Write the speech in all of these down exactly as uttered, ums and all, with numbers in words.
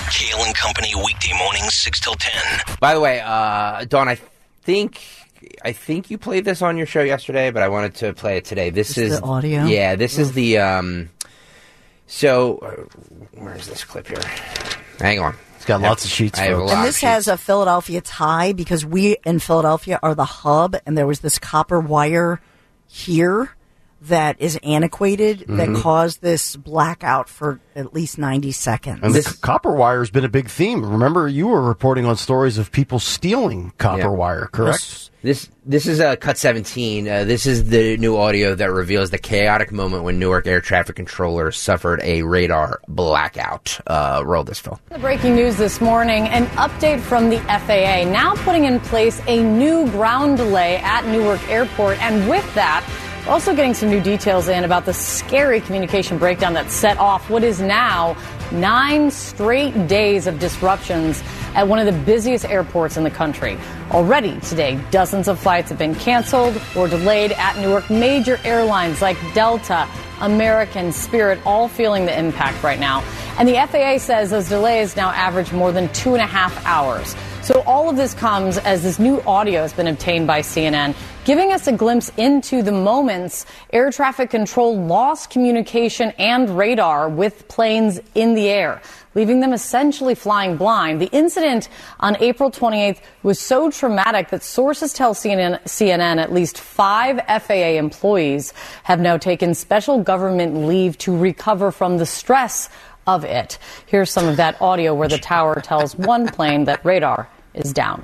Kale and Company, weekday mornings, six till ten. By the way, uh, Dawn, I think I think you played this on your show yesterday, but I wanted to play it today. This is, is the audio. Yeah, this is the. Um, so, uh, where is this clip here? Hang on. It's got lots of sheets. I have a lot And of this sheets. has a Philadelphia tie because we in Philadelphia are the hub, and there was this copper wire here that is antiquated Mm-hmm. that caused this blackout for at least ninety seconds. And the c- copper wire has been a big theme. Remember, you were reporting on stories of people stealing copper Yeah. wire, correct? This this is uh, Cut seventeen. Uh, this is the new audio that reveals the chaotic moment when Newark air traffic controllers suffered a radar blackout. Uh, roll this, Phil. The breaking news this morning, an update from the F A A now putting in place a new ground delay at Newark Airport, and with that, we're also getting some new details in about the scary communication breakdown that set off what is now nine straight days of disruptions at one of the busiest airports in the country. Already today, dozens of flights have been canceled or delayed at Newark. Major airlines like Delta, American, Spirit, all feeling the impact right now. And the F A A says those delays now average more than two and a half hours. So all of this comes as this new audio has been obtained by C N N, giving us a glimpse into the moments air traffic control lost communication and radar with planes in the air, leaving them essentially flying blind. The incident on April twenty-eighth was so traumatic that sources tell C N N, C N N at least five F A A employees have now taken special government leave to recover from the stress of it. Here's some of that audio where the tower tells one plane that radar is down.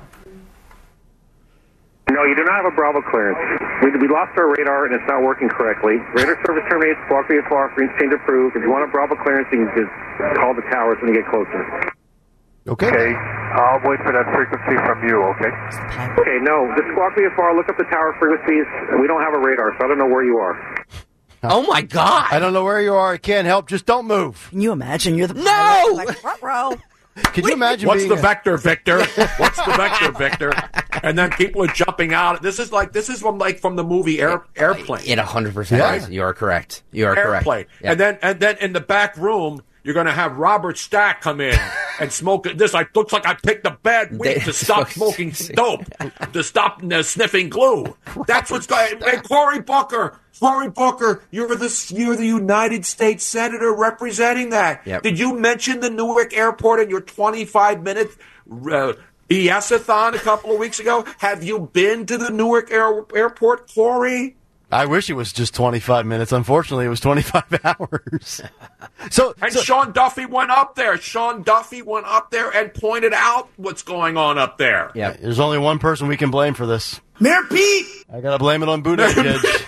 No, you do not have a Bravo clearance. We, we lost our radar and it's not working correctly. Radar service terminates, squawk V F R, green change approved. If you want a Bravo clearance, you can just call the towers when you get closer. Okay. Okay, I'll wait for that frequency from you, okay? Okay, no, the squawk V F R, look up the tower frequencies. We don't have a radar, so I don't know where you are. Oh my God! I don't know where you are. I can't help. Just don't move. Can you imagine? You're the No! pilot, like, ruh-roh. Can you imagine What's being the a- vector, Victor? What's the vector, Victor? And then people are jumping out. This is like this is from like from the movie Air, Airplane. It one hundred percent Yeah. is. You are correct. You are correct. Airplane. Yeah. And then and then in the back room, you're going to have Robert Stack come in and smoke it. This I looks like I picked a bad week They- to stop smoking dope, to stop uh, sniffing glue. That's what's going. Hey, Cory Booker, Cory Booker, you're the you're the United States Senator representing that. Yep. Did you mention the Newark Airport in your twenty-five minute uh, B S-a-thon a couple of weeks ago? Have you been to the Newark Air- Airport, Cory? I wish it was just twenty-five minutes. Unfortunately, it was twenty-five hours. So, And so Sean Duffy went up there. Sean Duffy went up there and pointed out what's going on up there. Yeah. there's only one person we can blame for this. Mayor Pete! I gotta blame it on Boot Edge Edge.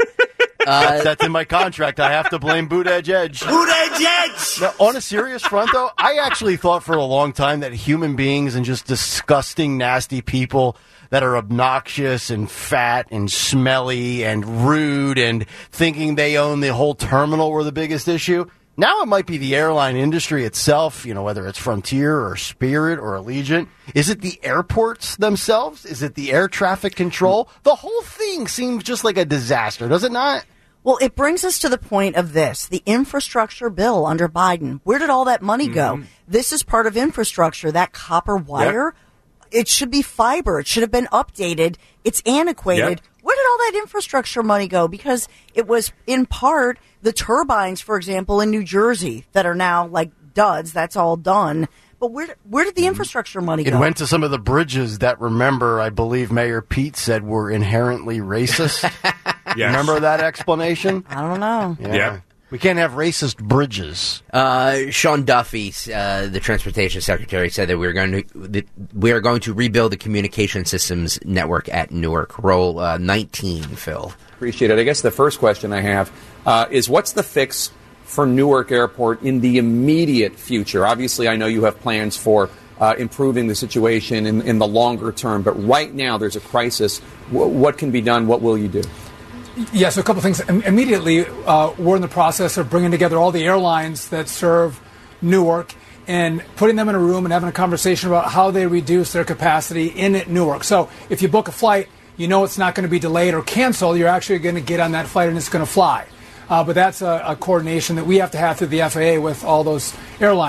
that's, that's in my contract. I have to blame Boot Edge Edge. Boot Edge Edge! Now, on a serious front, though, I actually thought for a long time that human beings and just disgusting, nasty people that are obnoxious and fat and smelly and rude and thinking they own the whole terminal were the biggest issue. Now it might be the airline industry itself, you know, whether it's Frontier or Spirit or Allegiant. Is it the airports themselves? Is it the air traffic control? The whole thing seems just like a disaster, does it not? Well, it brings us to the point of this. The infrastructure bill under Biden. Where did all that money go? This is part of infrastructure. That copper wire, it should be fiber. It should have been updated. It's antiquated. Yep. Where did all that infrastructure money go? Because it was in part the turbines, for example, in New Jersey that are now like duds. That's all done. But where where did the infrastructure money It go? went to some of the bridges that, remember, I believe Mayor Pete said were inherently racist. Yes. Remember that explanation? I don't know. Yeah. We can't have racist bridges. Uh, Sean Duffy, uh, the transportation secretary, said that we're going to that we are going to rebuild the communication systems network at Newark. Roll uh, nineteen, Phil. Appreciate it. I guess the first question I have uh, is what's the fix for Newark Airport in the immediate future? Obviously, I know you have plans for uh, improving the situation in, in the longer term, but right now there's a crisis. W- what can be done? What will you do? Yeah, so a couple things. Im- Immediately, uh, we're in the process of bringing together all the airlines that serve Newark and putting them in a room and having a conversation about how they reduce their capacity in Newark. So if you book a flight, you know it's not going to be delayed or canceled. You're actually going to get on that flight and it's going to fly. Uh, but that's a, a coordination that we have to have through the F A A with all those airlines.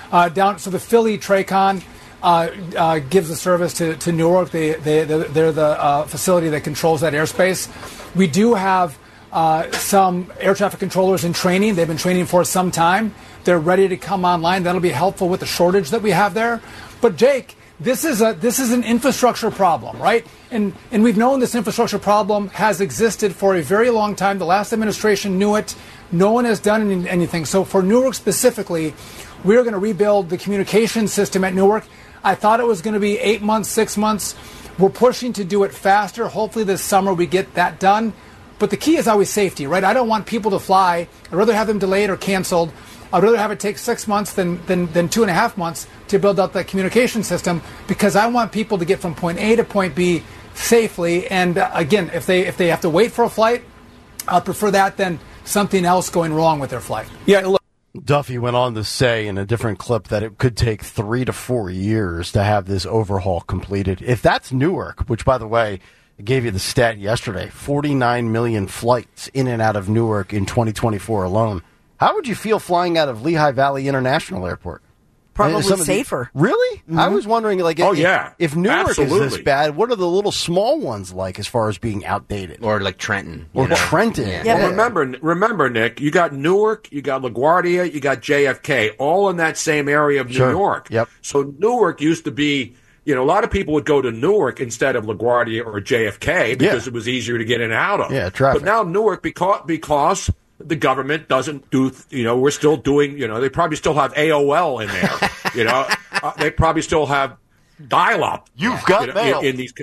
Uh, down so the Philly Tracon uh, uh, gives the service to, to Newark. They, they, they're the uh, facility that controls that airspace. We do have uh, some air traffic controllers in training. They've been training for some time. They're ready to come online. That'll be helpful with the shortage that we have there. But Jake, this is a this is an infrastructure problem, right? And and we've known this infrastructure problem has existed for a very long time. The last administration knew it. No one has done any, anything. So for Newark specifically, we're going to rebuild the communication system at Newark. I thought it was going to be eight months, six months. We're pushing to do it faster. Hopefully this summer we get that done. But the key is always safety, right? I don't want people to fly. I'd rather have them delayed or canceled. I'd rather have it take six months than, than, than two and a half months to build out that communication system, because I want people to get from point A to point B safely. And uh, again, if they if they have to wait for a flight, I'd prefer that than something else going wrong with their flight. Yeah, look, Duffy went on to say in a different clip that it could take three to four years to have this overhaul completed. If that's Newark, which, by the way, I gave you the stat yesterday, forty-nine million flights in and out of Newark in twenty twenty-four alone. How would you feel flying out of Lehigh Valley International Airport? Probably Some of the- safer. Really? Mhm. I was wondering, like, Oh, if, yeah. if Newark is Absolutely. this bad, what are the little small ones like as far as being outdated? Or like Trenton. Or you know? Trenton. Yeah. Well, remember, remember, Nick, you got Newark, you got LaGuardia, you got J F K, all in that same area of New Sure. York. Yep. So Newark used to be, you know, a lot of people would go to Newark instead of LaGuardia or J F K because Yeah. it was easier to get in and out of. Yeah, traffic. But now Newark, because because the government doesn't do, you know, we're still doing, you know, they probably still have A O L in there. you know, uh, they probably still have dial-up. You've got you know, mail. in, in these.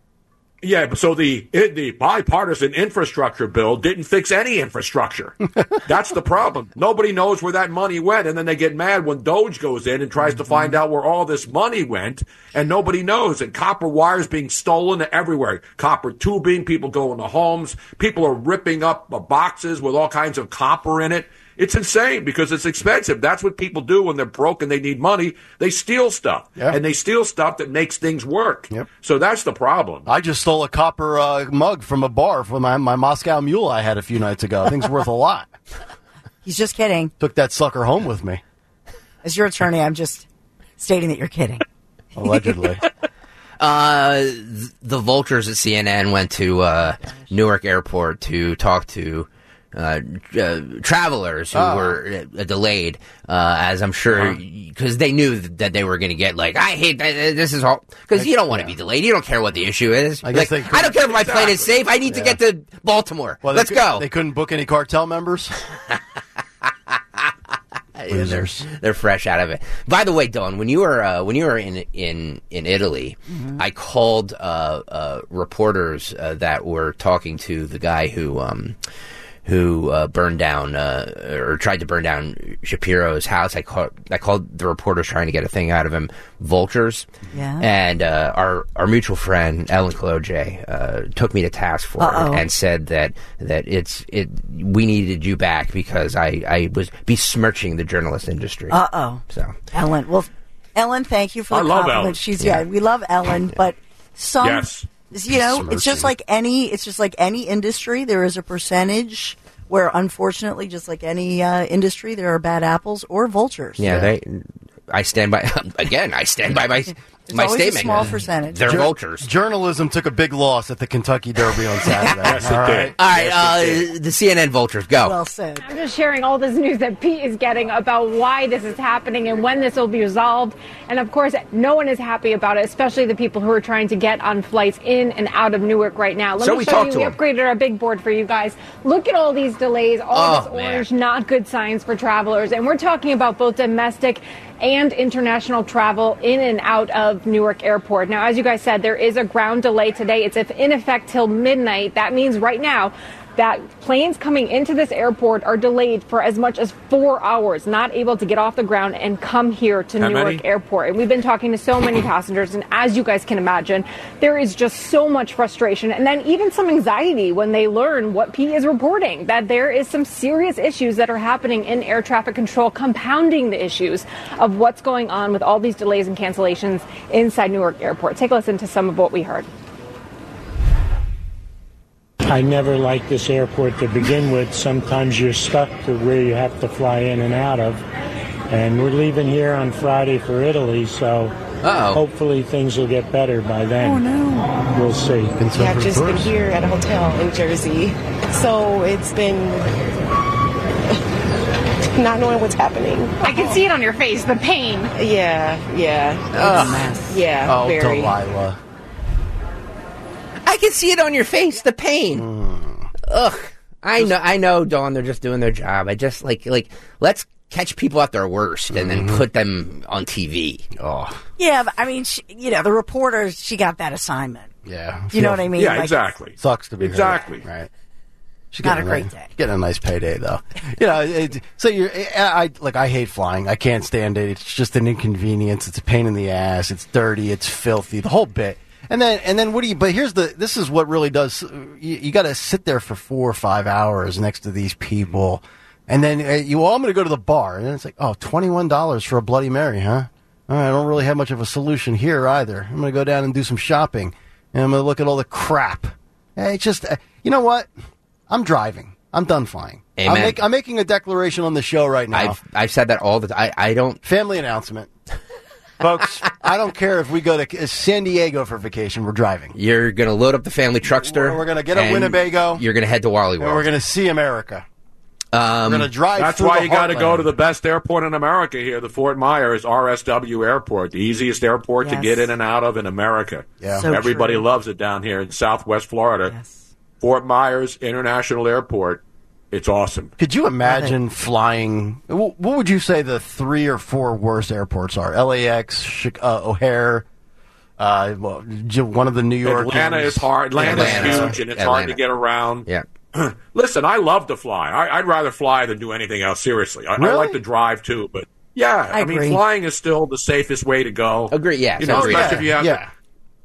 Yeah, but so the it, the bipartisan infrastructure bill didn't fix any infrastructure. That's the problem. Nobody knows where that money went, and then they get mad when Doge goes in and tries to find out where all this money went, and nobody knows. And copper wires being stolen everywhere. Copper tubing, people go into homes. People are ripping up uh, boxes with all kinds of copper in it. It's insane because it's expensive. That's what people do when they're broke and they need money. They steal stuff. Yeah. And they steal stuff that makes things work. Yep. So that's the problem. I just stole a copper uh, mug from a bar for my, my Moscow Mule I had a few nights ago. I think it's worth a lot. He's just kidding. Took that sucker home with me. As your attorney, I'm just stating that you're kidding. Allegedly. Uh, th- the vultures at C N N went to uh, Newark Airport to talk to uh, uh, travelers who Oh. were uh, delayed, uh, as I'm sure, because they knew that they were going to get like, I hate that. This is all because you don't want to be delayed. You don't care what the issue is. I guess Like, they I don't care if my plane is safe. I need to Yeah. get to Baltimore. Well, they Let's cou- go. They couldn't book any cartel members. Yeah, they're, Losers. they're fresh out of it. By the way, Dawn, when you were uh, when you were in in in Italy, Mm-hmm. I called uh, uh, reporters uh, that were talking to the guy who um, who uh, burned down uh, or tried to burn down Shapiro's house. I called I called the reporters trying to get a thing out of him. Vultures. Yeah. And uh, our our mutual friend Ellen Kaloje uh, took me to task for Uh-oh. it and said that that it's it we needed you back because I, I was besmirching the journalist industry. Uh oh. So Ellen, well, Ellen, thank you for I the love compliment. Ellen. She's yeah. we love Ellen, but some, Yes. you know, it's just Besmirching. like any, it's just like any industry. There is a percentage where, unfortunately, just like any uh, industry, there are bad apples or vultures. yeah, they. I stand by again. I stand by my my always a statement. small percentage. They're Jour- vultures. Journalism took a big loss at the Kentucky Derby on Saturday. Yes, it All did. right. All right, Yes, it uh, the C N N vultures go. Well said. I'm just sharing all this news that Pete is getting about why this is happening and when this will be resolved. And of course, no one is happy about it, especially the people who are trying to get on flights in and out of Newark right now. Let So me we show talked you. to We him. upgraded our big board for you guys. Look at all these delays, all Oh, this man. orange, not good signs for travelers. And we're talking about both domestic and international travel in and out of Newark Airport. Now, as you guys said, there is a ground delay today. It's in effect till midnight. That means right now that planes coming into this airport are delayed for as much as four hours, not able to get off the ground and come here to How Newark many? Airport. And we've been talking to so many passengers, and as you guys can imagine, there is just so much frustration and then even some anxiety when they learn what Pete is reporting, that there is some serious issues that are happening in air traffic control, compounding the issues of what's going on with all these delays and cancellations inside Newark Airport. Take a listen to some of what we heard. I never liked this airport to begin with. Sometimes you're stuck to where you have to fly in and out of. And we're leaving here on Friday for Italy, so Uh-oh. hopefully things will get better by then. Oh, no. We'll see. Yeah, I've just been here at a hotel in Jersey. So it's been not knowing what's happening. I can see it on your face, the pain. Yeah, yeah. Ugh. Yeah, Oh, very. Delilah. I can see it on your face, the pain. Mm. Ugh. I know, I know, Dawn, they're just doing their job. I just, like, like, let's catch people at their worst and Mm-hmm. then put them on T V. Oh. Yeah, but, I mean, she, you know, the reporter, she got that assignment. Yeah. You know what I mean? Yeah, Like, exactly. Sucks to be her, Exactly. right. She's Not getting a great nice- day. Getting a nice payday though. You know, it, so you're. I, I like. I hate flying. I can't stand it. It's just an inconvenience. It's a pain in the ass. It's dirty. It's filthy. The whole bit. And then, and then, what do you? But here's the. This is what really does. You, you got to sit there for four or five hours next to these people, and then uh, you. Well, I'm going to go to the bar, and then it's like, oh, twenty-one dollars for a Bloody Mary, huh? All right, I don't really have much of a solution here either. I'm going to go down and do some shopping, and I'm going to look at all the crap. It's just, uh, you know what? I'm driving. I'm done flying. Amen. I'm, make, I'm making a declaration on the show right now. I've, I've said that all the time. I, I don't. Family announcement. Folks, I don't care if we go to San Diego for vacation. We're driving. You're going to load up the family truckster. We're, we're going to get a and Winnebago. You're going to head to Wally And World. we're going to see America. Um, we're going to drive That's through why the you got to heartland. go to the best airport in America here, the Fort Myers R S W Airport, the easiest airport to Yes. get in and out of in America. Yeah. So Everybody true. loves it down here in Southwest Florida. Yes. Fort Myers International Airport. It's awesome. Could you imagine flying? wh- What would you say the three or four worst airports are? L A X, Chi- uh, O'Hare, uh, well, j- one of the New York. Atlanta ones. is hard. Atlanta's Atlanta. huge, and it's Atlanta. hard to get around. yeah. Listen, I love to fly. I, I'd rather fly than do anything else. Seriously, I, I Really? like to drive too. But yeah, I, I mean, agree. flying is still the safest way to go. Agree, yes, you know, agree. especially if you have. yeah.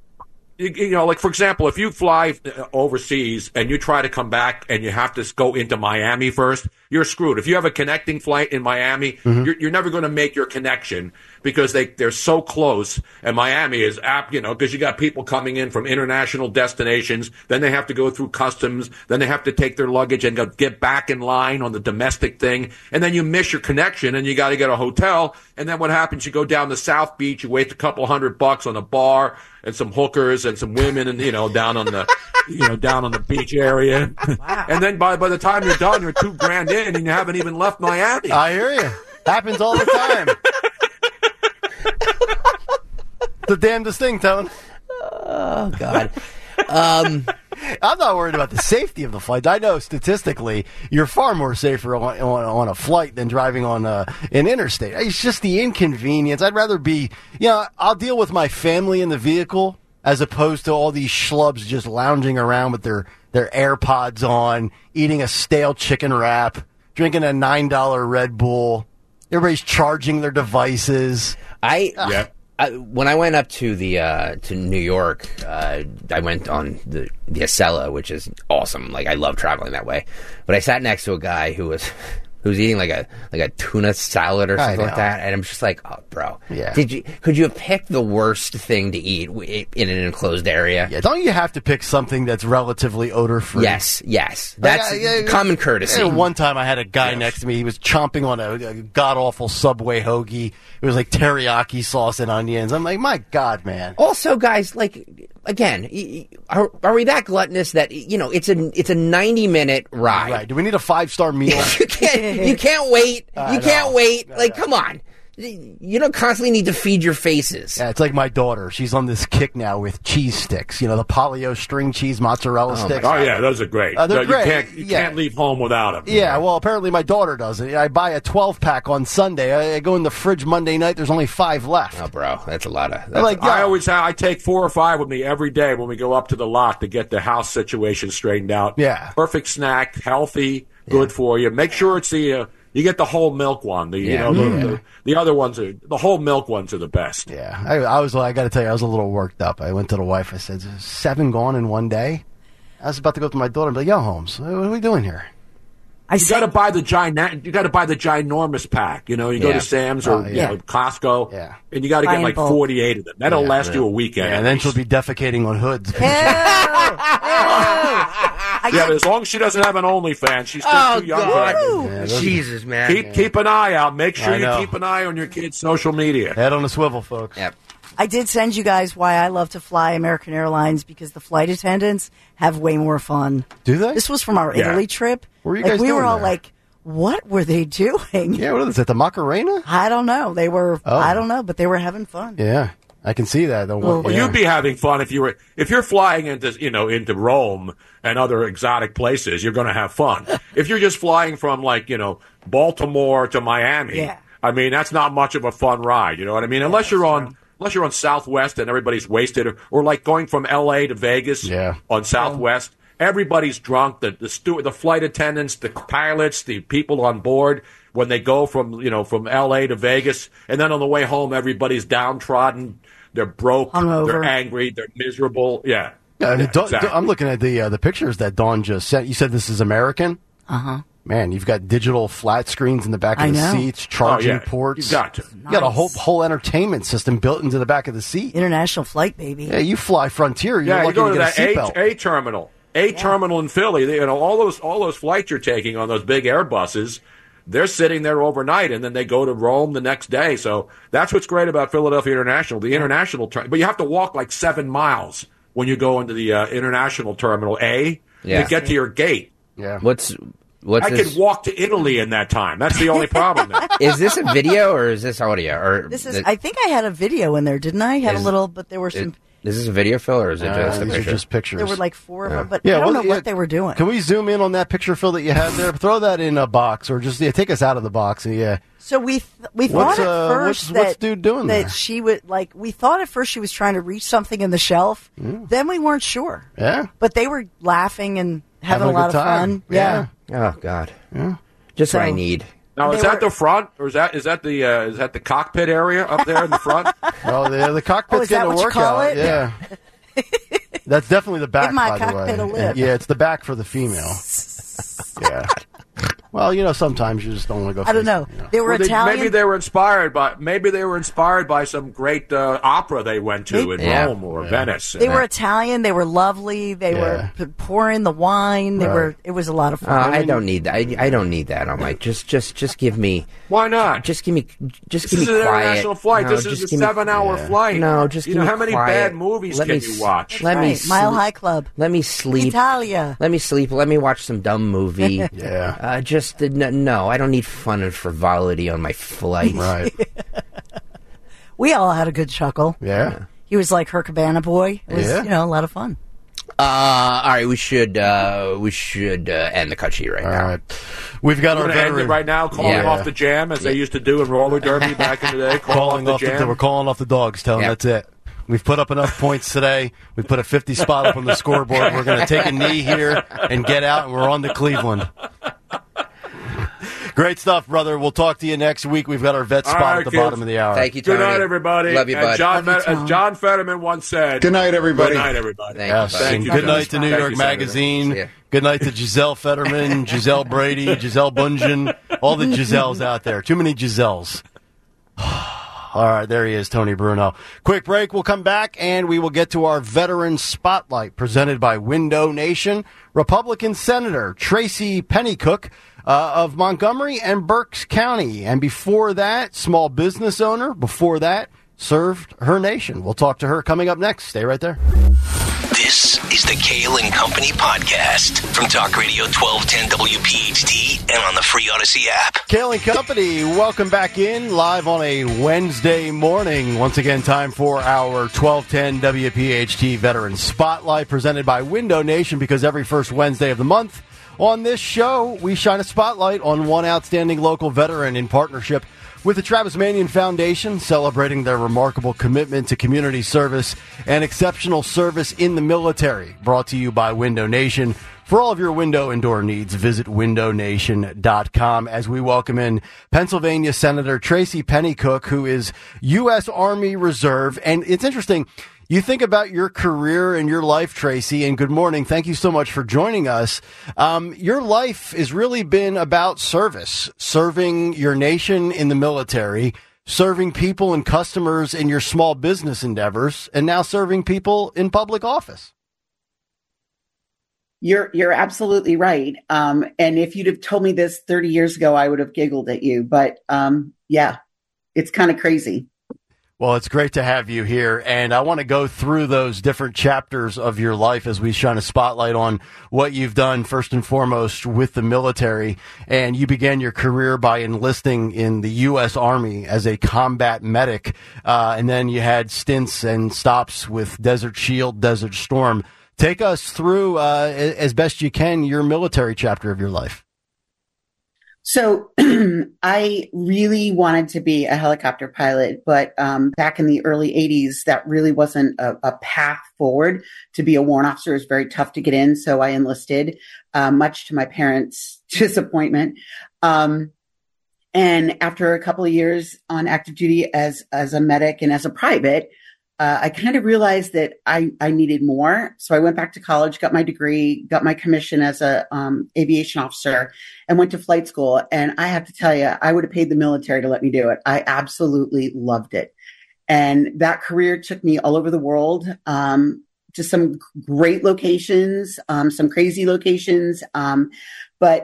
You, you know, like for example, if you fly uh, overseas and you try to come back and you have to go into Miami first, you're screwed. If you have a connecting flight in Miami, Mm-hmm. you're, you're never going to make your connection because they they're so close. And Miami is apt, you know, because you got people coming in from international destinations. Then they have to go through customs. Then they have to take their luggage and go get back in line on the domestic thing. And then you miss your connection and you got to get a hotel. And then what happens? You go down to South Beach. You waste a couple hundred bucks on a bar and some hookers and some women, and you know, down on the, you know, down on the beach area. Wow. And then by by the time you're done, you're two grand in, and you haven't even left Miami. I hear you. Happens all the time. The damnedest thing, Tone. Oh, God. um, I'm not worried about the safety of the flight. I know statistically you're far more safer on, on, on a flight than driving on uh, an interstate. It's just the inconvenience. I'd rather be, you know, I'll deal with my family in the vehicle as opposed to all these schlubs just lounging around with their, their AirPods on, eating a stale chicken wrap, drinking a nine dollar Red Bull. Everybody's charging their devices. I, Yeah. I when I went up to the uh, to New York, uh, I went on the the Acela, which is awesome. Like I love traveling that way. But I sat next to a guy who was who was eating like a like a tuna salad or I something like know. that, and I'm just like, oh, bro, Yeah. Did you could you have picked the worst thing to eat w- in an enclosed area? Yeah, don't you have to pick something that's relatively odor free? Yes, yes, that's Like, I- I- common courtesy. And one time I had a guy next to me. He was chomping on a, a god awful Subway hoagie. It was like teriyaki sauce and onions. I'm like, my God, man. Also, guys, like again, y- y- are, are we that gluttonous that you know it's a it's a ninety minute ride? Right? Do we need a five star meal? you can't you can't wait. I You can't know. wait. I Like, know. come on. You don't constantly need to feed your faces. Yeah, it's like my daughter. She's on this kick now with cheese sticks. You know, the Polio string cheese mozzarella sticks. Oh yeah, those are great. Uh, they're you great. can't you Yeah. can't leave home without them. Yeah, well, apparently my daughter does it. I buy a twelve pack on Sunday. I, I go in the fridge Monday night. There's only five left. Oh, bro, that's a lot of. I'm That's like, I yo, always have, I take four or five with me every day when we go up to the lot to get the house situation straightened out. Yeah. Perfect snack, healthy, good for you. Make sure it's the uh, you get the whole milk one. The you Yeah. know the, Yeah. the, the other ones are the whole milk ones are the best. yeah, I, I was. I got to tell you, I was a little worked up. I went to the wife. I said, seven gone in one day. I was about to go up to my daughter and be like, yo, Holmes, what are we doing here? I You got to buy the giant. You got to buy the ginormous pack. You know, you go Yeah. to Sam's or Oh, you yeah. know, Costco, Yeah. and you got to Buy get in like bulk. forty-eight of them. That'll Yeah. last you a weekend. Yeah, at and then least. she'll be defecating on hoods. Ew. Ew. yeah, but as long as she doesn't have an OnlyFans, she's still Oh, too young God. for Yeah, that. those- Jesus, man. Keep Yeah. keep an eye out. Make sure I you know. keep an eye on your kids' social media. Head on a swivel, folks. Yep. I did send you guys why I love to fly American Airlines because the flight attendants have way more fun. Do they? This was from our Yeah. Italy trip. What were you like, guys we were doing all there? like, what were they doing? Yeah, what is it, the Macarena? I don't know. They were, Oh. I don't know, but they were having fun. Yeah, I can see that. The one, Well, yeah. you'd be having fun if you were if you're flying into you know into Rome and other exotic places. You're going to have fun. If you're just flying from like you know Baltimore to Miami, Yeah. I mean that's not much of a fun ride. You know what I mean? Unless you're on unless you're on Southwest and everybody's wasted, or, or like going from L A to Vegas Yeah. on Southwest. Everybody's drunk. The the steward, the flight attendants, the pilots, the people on board. When they go from you know from L A to Vegas, and then on the way home, everybody's downtrodden. They're broke. Hungover. They're angry. They're miserable. Yeah. Yeah, I mean, Yeah, Dawn- exactly. I'm looking at the uh, the pictures that Dawn just sent. You said this is American? Uh huh. Man, you've got digital flat screens in the back of I the know. seats, charging Oh, yeah. ports. You've got to. You got a whole whole entertainment system built into the back of the seat. International flight, baby. Yeah, you fly Frontier, you're Yeah, you lucky go to to get that a A, seatbelt. A terminal, A terminal in Philly. They, you know all those all those flights you're taking on those big Airbuses. They're sitting there overnight, and then they go to Rome the next day. So that's what's great about Philadelphia International, the international ter- But you have to walk like seven miles when you go into the uh, international terminal A Yeah. to get to your gate. Yeah. What's what's I this? could walk to Italy in that time. That's the only problem. There. Is this a video or is this audio? Or This is. th- I think I had a video in there, didn't I? Had Is- a little, but there were is, some. is this a video, Phil, or is it Uh, just a these are picture? just pictures. There were like four of Yeah. them, but Yeah, I don't well, know yeah, what they were doing. Can we zoom in on that picture, Phil, that you had there? Throw that in a box, or just yeah, take us out of the box. And yeah, So we th- we What's, thought at uh, first what's- that what's dude doing that there? she would like. We thought at first she was trying to reach something in the shelf. Then we weren't sure. yeah. But they were laughing and having, Having a a lot good of time. fun. Yeah. Oh God, Yeah. just what I So- need. Now, is They that were- the front, or is that is that the uh, is that the cockpit area up there in the front? Well, the, the cockpit's Oh, is that getting a what you call workout. it? Yeah. That's definitely the back, Give my by the way. cockpit a lift. Yeah, it's the back for the female. Yeah. Well, you know, sometimes you just don't want to go. I don't face- know. you know. They were Well, they- Italian. maybe they were inspired by maybe they were inspired by some great uh, opera they went to in Yeah. Rome or Yeah. Venice. They were Italian. They were lovely. They Yeah. were p- pouring the wine. They Right. were. It was a lot of Uh, fun. I don't need that. I, I don't need that on my. Just just just give me. Why not? Just give me. Just This give is me an quiet. international flight. No, this just is a give me- seven-hour yeah. flight. No, just you give know me how many quiet. bad movies Let can me you s- watch? Let me Right. Mile sleep- High Club. Let me sleep. Italia. Let me sleep. Let me watch some dumb movie. Yeah. Uh, just uh, no, no, I don't need fun and frivolity on my flight. Right. We all had a good chuckle. Yeah. He was like her Cabana boy. It was, Yeah. you know, a lot of fun. Uh, all right, we should uh, we should uh, end the cut sheet right All now. right. We've got We're our going to end veteran it right now, calling Yeah. off the jam as they used to do in roller derby back in the day. Call calling off off the the, jam. we're calling off the dogs. Tell them Yeah. that's it. We've put up enough points today. We put a fifty spot up on the scoreboard. We're going to take a knee here and get out, and we're on to Cleveland. Great stuff, brother. We'll talk to you next week. We've got our vet All spot right, at the kids. bottom of the hour. Thank you, Tony. Good night, everybody. Love you, and bud. John, Love you, Fe- Tom. as John Fetterman once said, Good night, everybody. Good night, everybody. Thank Yes. you, buddy. And you, good John. night to New Thank York you, Senator. Magazine. See ya. Good night to Giselle Fetterman, Giselle Brady, Giselle Bunjan, all the Giselles out there. Too many Giselles. All right, there he is, Tony Bruno. Quick break. We'll come back and we will get to our Veteran Spotlight presented by Window Nation. Republican Senator Tracy Pennycook uh, of Montgomery and Berks County. And before that, small business owner. Before that, served her nation. We'll talk to her coming up next. Stay right there. This is the Kale and Company podcast from Talk Radio twelve ten W P H T and on the free Odyssey app. Kale and Company, welcome back in live on a Wednesday morning. Once again, time for our twelve ten W P H T Veteran Spotlight presented by Window Nation, because every first Wednesday of the month on this show, we shine a spotlight on one outstanding local veteran in partnership with the Travis Manion Foundation, celebrating their remarkable commitment to community service and exceptional service in the military. Brought to you by Window Nation. For all of your window and door needs, visit window nation dot com as we welcome in Pennsylvania Senator Tracy Pennycook, who is U S Army Reserve. And it's interesting. You think about your career and your life, Tracy, and good morning. Thank you so much for joining us. Um, your life has really been about service, serving your nation in the military, serving people and customers in your small business endeavors, and now serving people in public office. You're you're absolutely right. Um, and if you'd have told me this thirty years ago, I would have giggled at you. But um, yeah, it's kind of crazy. Well, it's great to have you here, and I want to go through those different chapters of your life as we shine a spotlight on what you've done, first and foremost, with the military. And you began your career by enlisting in the U S Army as a combat medic, uh, and then you had stints and stops with Desert Shield, Desert Storm. Take us through, uh, as best you can, your military chapter of your life. So I really wanted to be a helicopter pilot, but um, back in the early eighties, that really wasn't a, a path forward. To be a warrant officer is very tough to get in. So I enlisted, uh, much to my parents' disappointment. Um, and after a couple of years on active duty as, as a medic and as a private, Uh, I kind of realized that I, I needed more. So I went back to college, got my degree, got my commission as a um, aviation officer, and went to flight school. And I have to tell you, I would have paid the military to let me do it. I absolutely loved it. And that career took me all over the world, um, to some great locations, um, some crazy locations. Um, but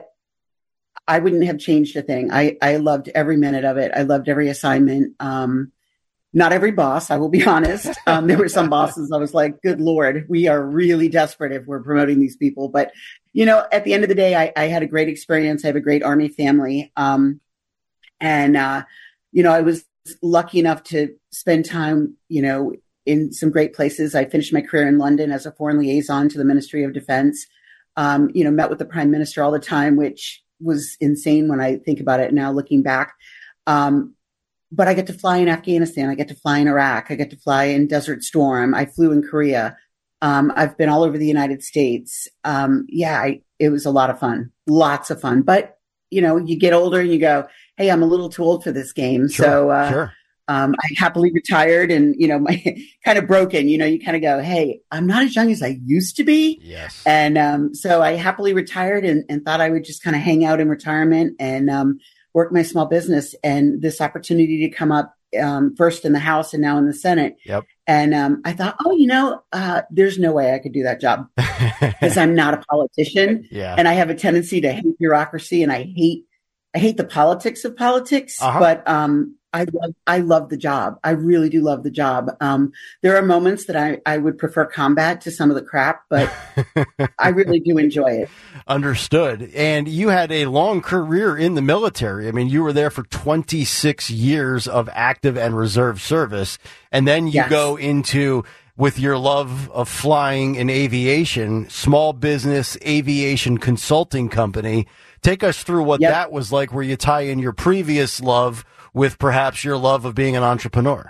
I wouldn't have changed a thing. I, I loved every minute of it. I loved every assignment. Um, Not every boss, I will be honest. Um, there were some bosses I was like, good Lord, we are really desperate if we're promoting these people. But, you know, at the end of the day, I, I had a great experience. I have a great Army family. Um, and, uh, you know, I was lucky enough to spend time, you know, in some great places. I finished my career in London as a foreign liaison to the Ministry of Defense. Um, you know, met with the Prime Minister all the time, which was insane when I think about it now, looking back. Um, But I get to fly in Afghanistan. I get to fly in Iraq. I get to fly in Desert Storm. I flew in Korea. Um, I've been all over the United States. Um, yeah, I, it was a lot of fun, lots of fun. But, you know, you get older and you go, hey, I'm a little too old for this game. Sure, so uh, sure. um, I happily retired and, you know, my kind of broken, you know, you kind of go, hey, I'm not as young as I used to be. Yes. And um, so I happily retired and, and thought I would just kind of hang out in retirement and um work my small business, and this opportunity to come up um, first in the House and now in the Senate. Yep. And um, I thought, oh, you know, uh, there's no way I could do that job because I'm not a politician. Yeah. And I have a tendency to hate bureaucracy, and I hate, I hate the politics of politics, Uh-huh. but um, I love, I love the job. I really do love the job. Um, there are moments that I, I would prefer combat to some of the crap, but I really do enjoy it. Understood. And you had a long career in the military. I mean, you were there for twenty-six years of active and reserve service. And then you Yes. go into, with your love of flying and aviation, small business aviation consulting company. Take us through what Yep. that was like, where you tie in your previous love with perhaps your love of being an entrepreneur.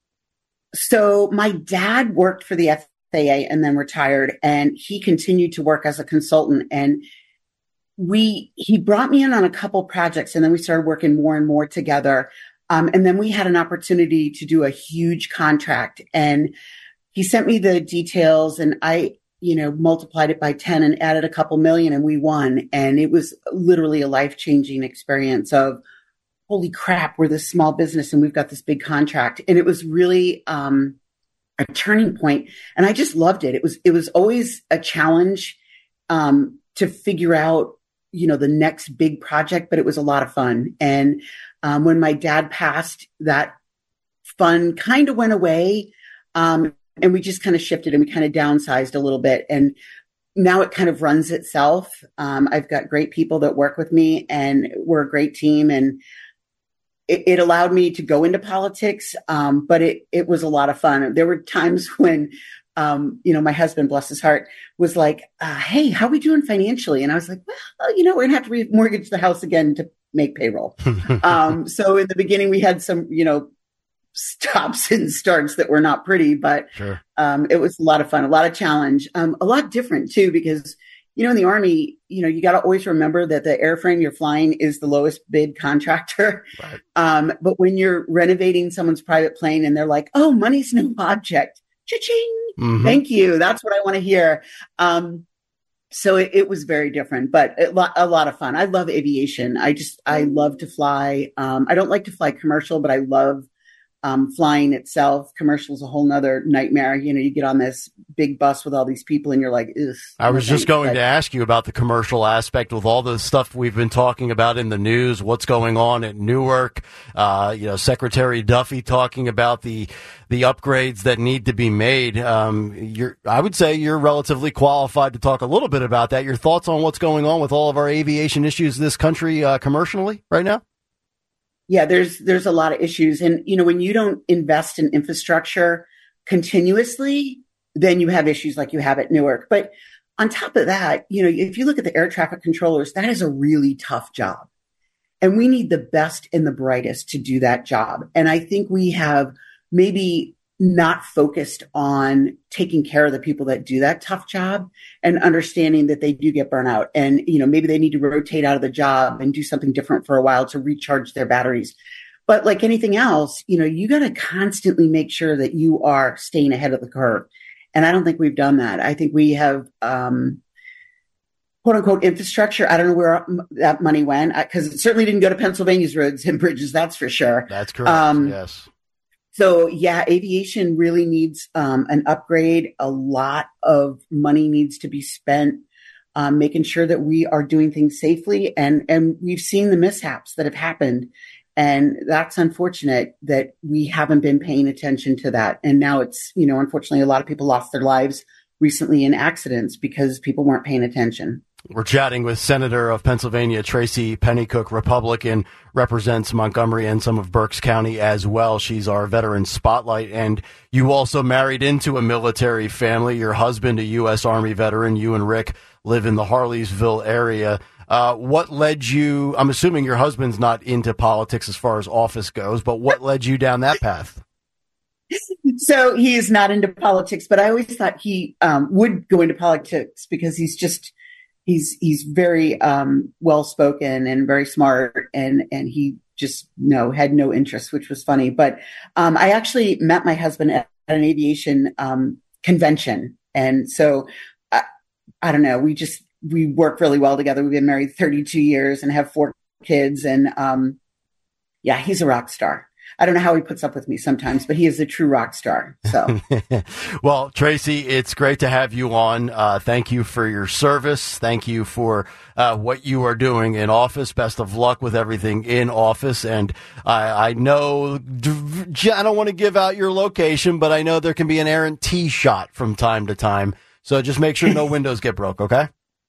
So my dad worked for the F A A and then retired, and he continued to work as a consultant. And we, he brought me in on a couple projects, and then we started working more and more together. Um, and then we had an opportunity to do a huge contract, and he sent me the details, and I, you know, multiplied it by ten and added a couple million, and we won. And it was literally a life-changing experience of, holy crap, we're this small business and we've got this big contract. And it was really, um, a turning point. And I just loved it. It was, it was always a challenge, um, to figure out, you know, the next big project, but it was a lot of fun. And, um, when my dad passed, that fun kind of went away. Um, and we just kind of shifted and we kind of downsized a little bit. And now it kind of runs itself. Um, I've got great people that work with me, and we're a great team. And it, it allowed me to go into politics. Um, but it, it was a lot of fun. There were times when, um, you know, my husband, bless his heart, was like, uh, hey, how are we doing financially? And I was like, well, you know, we're gonna have to remortgage the house again to make payroll. um, so in the beginning we had some, you know, stops and starts that were not pretty, but Sure. um, it was a lot of fun, a lot of challenge, um, a lot different too, because, you know, in the Army, you know, you got to always remember that the airframe you're flying is the lowest bid contractor. Right. Um, but when you're renovating someone's private plane and they're like, oh, money's no object, cha-ching, Mhm. thank you. That's what I want to hear. Um, so it, it was very different, but a lot, a lot of fun. I love aviation. I just, I love to fly. Um, I don't like to fly commercial, but I love Um, flying itself, commercial is a whole nother nightmare. You know, you get on this big bus with all these people and you're like, ugh. I was no just thanks. going But- to ask you about the commercial aspect with all the stuff we've been talking about in the news, what's going on at Newark, uh, you know, Secretary Duffy talking about the the upgrades that need to be made. Um, you're, I would say you're relatively qualified to talk a little bit about that. Your thoughts on what's going on with all of our aviation issues in this country uh, commercially right now? Yeah, there's there's a lot of issues. And, you know, when you don't invest in infrastructure continuously, then you have issues like you have at Newark. But on top of that, you know, if you look at the air traffic controllers, that is a really tough job. And we need the best and the brightest to do that job. And I think we have maybe not focused on taking care of the people that do that tough job and understanding that they do get burnout. And, you know, maybe they need to rotate out of the job and do something different for a while to recharge their batteries. But like anything else, you know, you got to constantly make sure that you are staying ahead of the curve. And I don't think we've done that. I think we have, um, quote unquote infrastructure. I don't know where that money went because it certainly didn't go to Pennsylvania's roads and bridges. That's for sure. That's correct. Um, yes. So yeah, aviation really needs um, an upgrade. A lot of money needs to be spent um, making sure that we are doing things safely. And, and we've seen the mishaps that have happened. And that's unfortunate that we haven't been paying attention to that. And now it's, you know, unfortunately, a lot of people lost their lives recently in accidents because people weren't paying attention. We're chatting with Senator of Pennsylvania, Tracy Pennycook, Republican, represents Montgomery and some of Berks County as well. She's our veteran spotlight. And you also married into a military family. Your husband, a U S Army veteran. You and Rick live in the Harleysville area. Uh, what led you, I'm assuming your husband's not into politics as far as office goes, but what led you down that path? So he is not into politics, but I always thought he um, would go into politics because he's just, He's he's very um, well spoken and very smart, and and he just no had no interest, which was funny. But um, I actually met my husband at, at an aviation um, convention, and so I, I don't know. We just we work really well together. We've been married thirty-two years and have four kids, and um, yeah, he's a rock star. I don't know how he puts up with me sometimes, but he is a true rock star. So, well, Tracy, it's great to have you on. Uh, thank you for your service. Thank you for uh, what you are doing in office. Best of luck with everything in office. And I, I know I don't want to give out your location, but I know there can be an errant tee shot from time to time. So just make sure no windows get broke. Okay.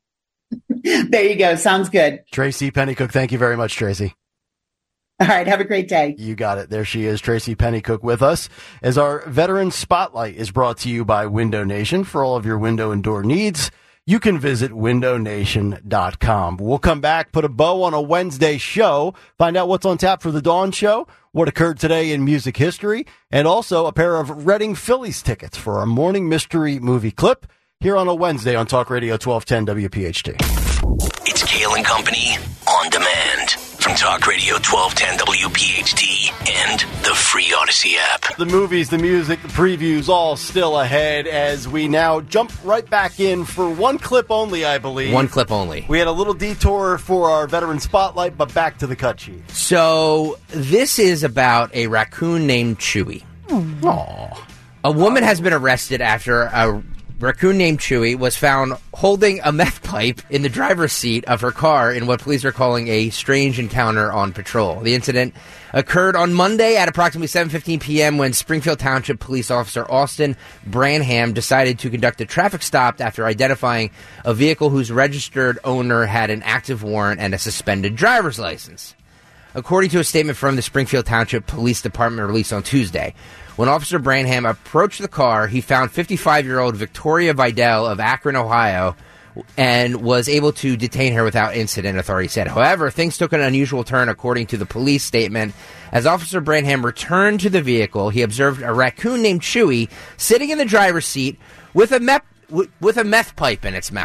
There you go. Sounds good. Tracy Pennycook. Thank you very much, Tracy. All right. Have a great day. You got it. There she is, Tracy Pennycook, with us as our Veteran Spotlight is brought to you by Window Nation. For all of your window and door needs, you can visit window nation dot com. We'll come back, put a bow on a Wednesday show, find out what's on tap for the Dawn Show, what occurred today in music history, and also a pair of Reading Phillies tickets for our morning mystery movie clip here on a Wednesday on Talk Radio twelve ten W P H T. It's Kale and Company on demand from Talk Radio twelve ten W P H T and the free Odyssey app. The movies, the music, the previews, all still ahead as we now jump right back in for one clip only, I believe. One clip only. We had a little detour for our Veteran Spotlight, but back to the cut sheet. So this is about a raccoon named Chewy. Aww. A woman has been arrested after a raccoon named Chewy was found holding a meth pipe in the driver's seat of her car in what police are calling a strange encounter on patrol. The incident occurred on Monday at approximately seven fifteen p.m. when Springfield Township Police Officer Austin Branham decided to conduct a traffic stop after identifying a vehicle whose registered owner had an active warrant and a suspended driver's license. According to a statement from the Springfield Township Police Department released on Tuesday, when Officer Branham approached the car, he found fifty-five-year-old Victoria Vidal of Akron, Ohio, and was able to detain her without incident, authorities said. However, things took an unusual turn, according to the police statement. As Officer Branham returned to the vehicle, he observed a raccoon named Chewy sitting in the driver's seat with a meth, with a meth pipe in its mouth.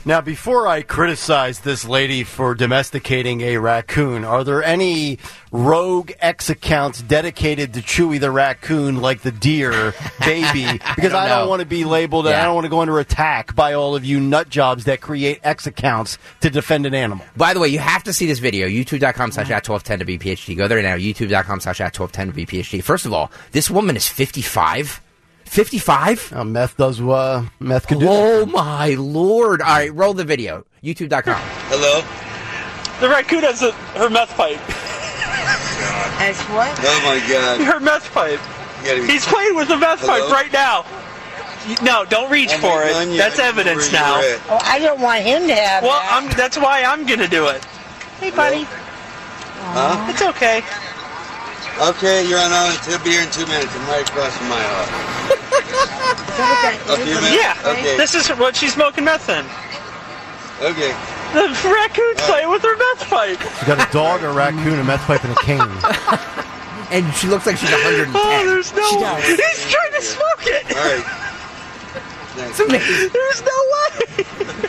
Now, before I criticize this lady for domesticating a raccoon, are there any rogue X accounts dedicated to Chewy the raccoon, like the deer baby? Because I don't, I don't want to be labeled, and Yeah. I don't want to go under attack by all of you nut jobs that create X accounts to defend an animal. By the way, you have to see this video. YouTube.com slash at 1210 to be PhD. Go there now. YouTube.com slash at 1210 to be PhD. First of all, this woman is fifty-five. fifty-five? Uh, meth does, uh, meth can do Oh, my Lord. All right, roll the video. YouTube dot com. Hello? The raccoon has a, her meth pipe. As what? Oh my god. Her meth pipe. Be... He's playing with the meth Hello? pipe right now. No, don't reach Oh for it. God, That's yeah, evidence now. it. Oh, I don't want him to have Well, that. I'm, that's why I'm going to do it. Hey, buddy. Huh? It's okay. Okay, you're on on. He'll be here in two minutes. I'm right across from my house. A few minutes? Yeah. Okay. This is what she's smoking meth in. Okay. The raccoon's playing with her meth pipe. She's got a dog, a raccoon, a meth pipe, and a cane. And she looks like she's one hundred ten. Oh, there's no She way. does. He's trying to smoke it. All right. It's amazing. There's no way.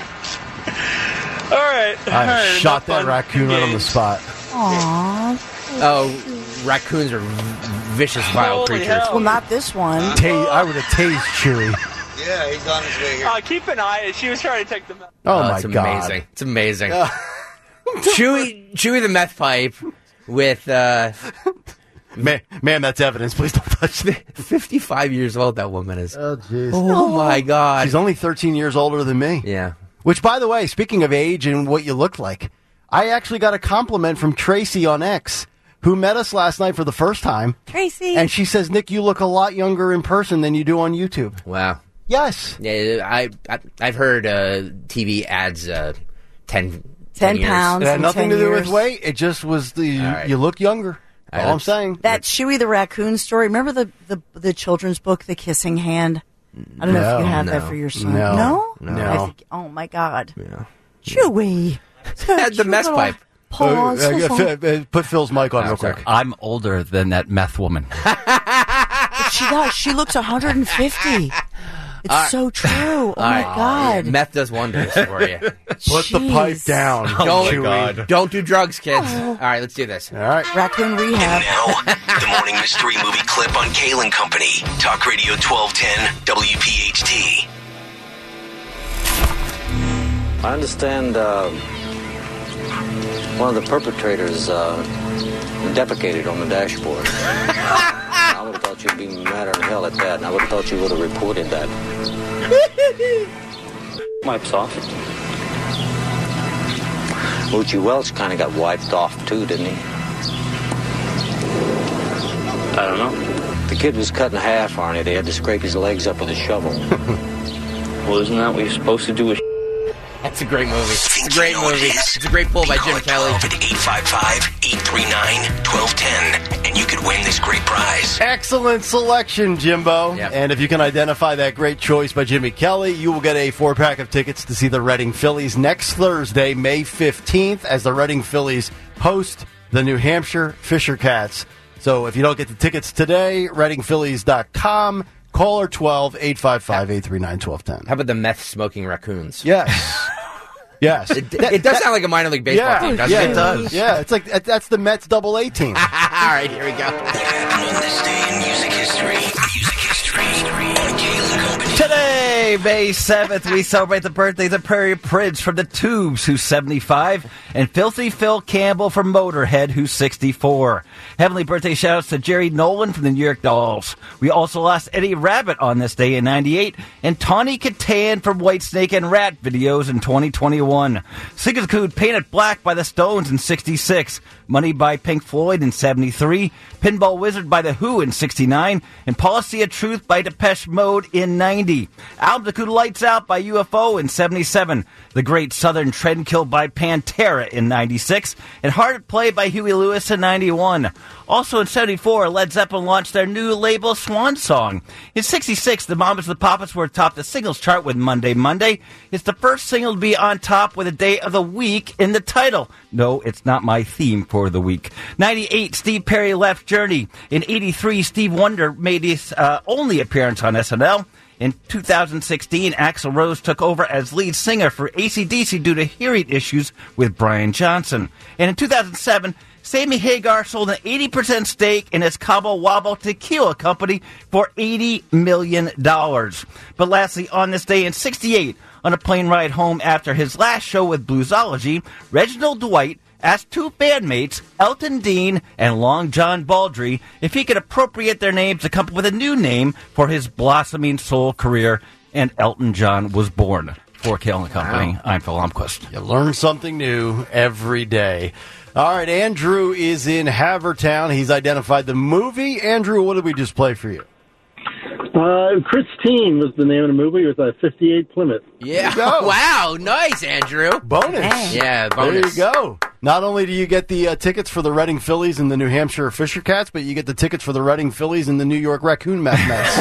All right. I All right, shot enough that fun raccoon right on the spot. Aww. Oh, raccoons are v- vicious, vile Holy creatures. hell. Well, not this one. Ta- I would have tased Chewy. Yeah, he's on his way here. Uh, keep an eye. She was trying to take the meth. Oh, Oh, my it's God. amazing. It's amazing. Chewy, Chewy the meth pipe with uh, Man, man, that's evidence. Please don't touch me. fifty-five years old. That woman is. Oh, jeez. Oh my God. She's only thirteen years older than me. Yeah. Which, by the way, speaking of age and what you look like, I actually got a compliment from Tracy on X, who met us last night for the first time. Tracy. And she says, Nick, you look a lot younger in person than you do on YouTube. Wow. Yes. Yeah, I, I I've heard uh, T V ads uh, ten, Ten years. pounds. It had in nothing ten to do years. with weight. It just was the you, right. you look younger. All right, All I'm let's- saying. That Chewy the raccoon story. Remember the, the, the children's book, The Kissing Hand? I don't know No, if you have no, that for your son. no, No? no. I think, oh, my God. Yeah. Chewy. Had the mess pipe. Paws. Uh, uh, uh, put Phil's mic on Oh, real sorry. quick. I'm older than that meth woman. She does. She looks one hundred fifty. It's right. so true. Oh, All my right. God. Meth does wonders for you. Put the pipe Jeez. down. don't, Chewy. don't do drugs, kids. All right, let's do this. All right. Raccoon rehab. Now, the morning mystery movie clip on Kale and Company. Talk Radio twelve ten W P H T. I understand uh, one of the perpetrators uh, defecated on the dashboard. I would have thought you'd be madder than hell at that, and I would have thought you would have reported that. Wipes off. Moochie Welch kind of got wiped off too, didn't he? I don't know. The kid was cut in half, Arnie. They had to scrape his legs up with a shovel. Well, isn't that what you're supposed to do with That's a great movie. It's a great movie. It's a great pull by Jim Kelly. At eight five five, eight three nine, one two one zero, and you could win this great prize. Excellent selection, Jimbo. Yep. And if you can identify that great choice by Jimmy Kelly, you will get a four-pack of tickets to see the Reading Phillies next Thursday, May fifteenth, as the Reading Phillies host the New Hampshire Fisher Cats. So if you don't get the tickets today, reading phillies dot com, caller twelve, eight five five, eight three nine, one two one zero. How about the meth-smoking raccoons? Yes. Yes. It, it does sound like a minor league baseball yeah, team, doesn't yeah, it? it does. Yeah, it's like that's the Mets double A team. All right, here we go. What happened on this day in music history? Music history on Kale and Company. Today, May seventh, we celebrate the birthdays of Prairie Prince from the Tubes, who's seventy-five, and Filthy Phil Campbell from Motorhead, who's sixty-four. Heavenly birthday shout-outs to Jerry Nolan from the New York Dolls. We also lost Eddie Rabbit on this day in ninety-eight, and Tawny Kitaen from Whitesnake and Rat videos in twenty twenty-one. Singles Cood Painted Black by the Stones in sixty-six. Money by Pink Floyd in seventy-three. Pinball Wizard by The Who in sixty-nine. And Policy of Truth by Depeche Mode in ninety. Album The Cood Lights Out by U F O in seventy-seven. The Great Southern Trendkill by Pantera in ninety-six. And Hard at Play by Huey Lewis in ninety-one. Also in seventy-four, Led Zeppelin launched their new label, Swan Song. In sixty-six, the Mamas and the Papas were atop the singles chart with Monday Monday. It's the first single to be on top with a day of the week in the title. No, it's not my theme for the week. ninety-eight, Steve Perry left Journey. In eighty-three, Steve Wonder made his uh, only appearance on S N L. In two thousand sixteen, Axl Rose took over as lead singer for A C D C due to hearing issues with Brian Johnson. And in two thousand seven, Sammy Hagar sold an eighty percent stake in his Cabo Wabo Tequila Company for eighty million dollars. But lastly, on this day in sixty-eight, on a plane ride home after his last show with Bluesology, Reginald Dwight asked two bandmates, Elton Dean and Long John Baldry, if he could appropriate their names to come up with a new name for his blossoming soul career, and Elton John was born. For Kale and Company, wow. I'm Phil Lomquist. You learn something new every day. All right, Andrew is in Havertown. He's identified the movie. Andrew, what did we just play for you? Uh, Christine was the name of the movie. It was a fifty-eight Plymouth. Yeah. Wow. Nice, Andrew. Bonus. Yeah, bonus. There you go. Not only do you get the uh, tickets for the Reading Phillies and the New Hampshire Fisher Cats, but you get the tickets for the Reading Phillies and the New York Raccoon Mets.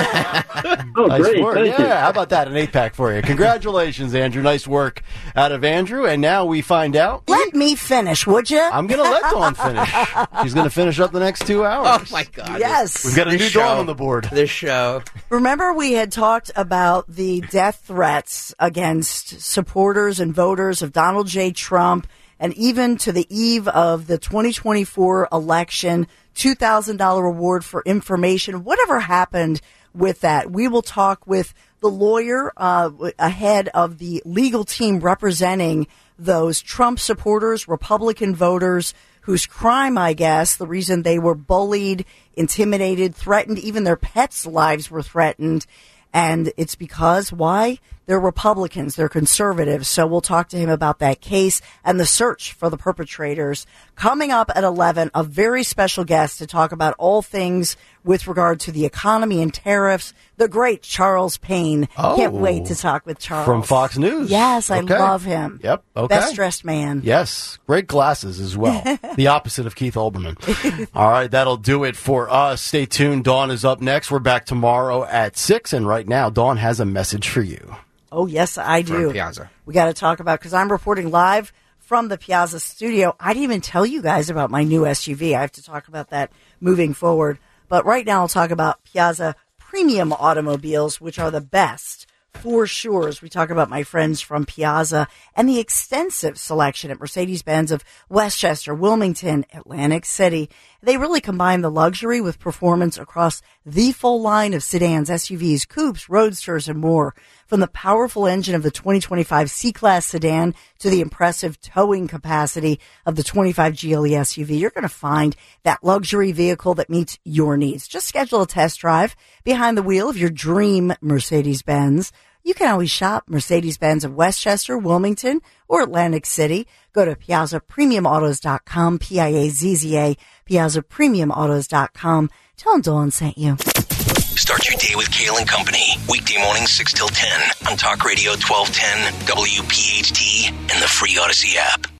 Oh, nice great. work. Thank yeah, you. how about that? An eight-pack for you. Congratulations, Andrew. Nice work out of Andrew. And now we find out. Let me finish, would you? I'm going to let Dawn finish. She's going to finish up the next two hours. Oh, my God. Yes. We've got a This new show. Dawn on the board. This show. Remember, we had talked about the death threats against supporters and voters of Donald J. Trump, and even to the eve of the twenty twenty-four election, two thousand dollars reward for information. Whatever happened with that? We will talk with the lawyer uh, ahead of the legal team representing those Trump supporters, Republican voters, whose crime, I guess, the reason they were bullied, intimidated, threatened, even their pets' lives were threatened. And it's because, why? They're Republicans. They're conservatives. So we'll talk to him about that case and the search for the perpetrators. Coming up at eleven, a very special guest to talk about all things with regard to the economy and tariffs, the great Charles Payne. Oh. Can't wait to talk with Charles. From Fox News. Yes, I Okay. love him. Yep. Okay. Best dressed man. Yes. Great glasses as well. The opposite of Keith Olbermann. All right. That'll do it for us. Stay tuned. Dawn is up next. We're back tomorrow at six. And right now, Dawn has a message for you. Oh, yes, I do. From Piazza. We got to talk about, because I'm reporting live from the Piazza studio. I didn't even tell you guys about my new S U V. I have to talk about that moving forward. But right now I'll talk about Piazza Premium Automobiles, which are the best for sure. As we talk about my friends from Piazza and the extensive selection at Mercedes-Benz of Westchester, Wilmington, Atlantic City. They really combine the luxury with performance across the full line of sedans, S U Vs, coupes, roadsters, and more. From the powerful engine of the twenty twenty-five C-Class sedan to the impressive towing capacity of the twenty-five G L E S U V, you're going to find that luxury vehicle that meets your needs. Just schedule a test drive behind the wheel of your dream Mercedes-Benz. You can always shop Mercedes-Benz of Westchester, Wilmington, or Atlantic City. Go to piazza premium autos dot com, P I A Z Z A, piazza premium autos dot com. Tell them Dawn sent you. Start your day with Kale and Company. Weekday mornings six till ten on Talk Radio twelve ten, W P H T, and the free Odyssey app.